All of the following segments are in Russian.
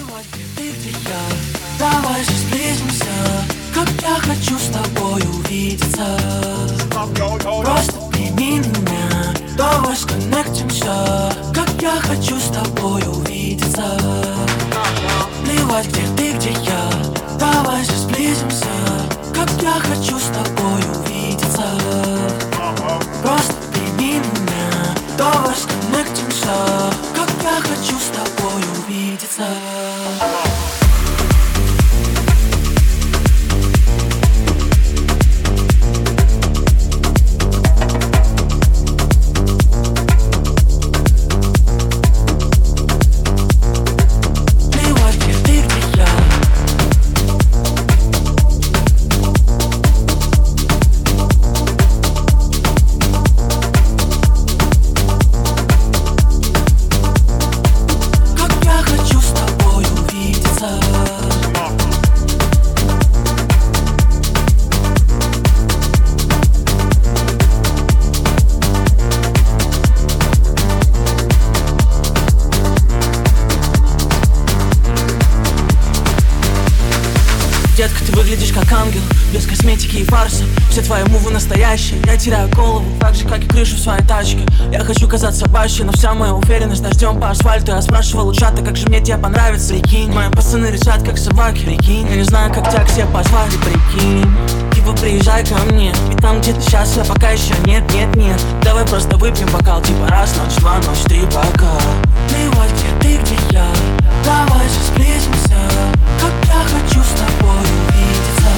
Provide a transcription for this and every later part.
Ты где я? Давай же сблизимся. Как я хочу с тобой увидеться. Просто прими меня. Давай сконнектимся. Как я хочу с тобой увидеться. Плевать, где ты, где я. Давай же сблизимся. Как я хочу с тобой увидеться. Просто прими меня. Давай сконнектимся. Как я хочу с тобой увидеться. Детка, ты выглядишь как ангел, без косметики и фарса. Все твои мувы настоящие, я теряю голову, так же, как и крышу в своей тачке. Я хочу казаться баще, но вся моя уверенность дождем по асфальту. Я спрашивал у чата, как же мне тебе понравится. Прикинь, мои пацаны решат, как собаки. Прикинь, я не знаю, как тебя к себе позвали. Прикинь, типа приезжай ко мне, ведь там где ты сейчас, я пока еще нет. Давай просто выпьем бокал, типа раз, ночь, два, ночь, три, пока. Плевать, где ты, где я. Давай же сблизимся. Как я хочу с тобой увидеться.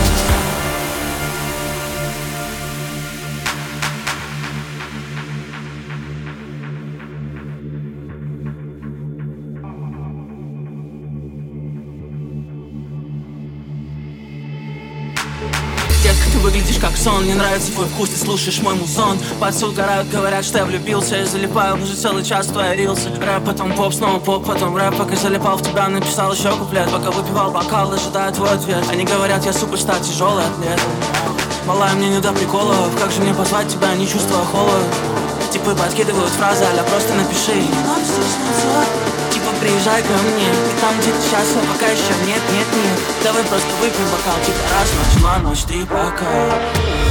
Детка, ты выглядишь как сон, мне нравится твой вкус, ты слушаешь мой музон. Пальцы угорают, говорят, что я влюбился. Я залипаю уже целый час в твои рилсы. Рэп, потом поп, снова поп, потом рэп. Пока залипал в тебя, написал еще куплет. Пока выпивал бокал, ожидая твой ответ. Они говорят, я суперстар, тяжелый атлет. Малая, мне не до приколов. Как же мне позвать тебя, не чувствуя холод? Типы подкидывают фразы, аля просто напиши. Типа приезжай ко мне, и там где ты сейчас, я пока еще нет. Давай просто выпьем бокал, типа раз, ночь, два, ночь, три, пока.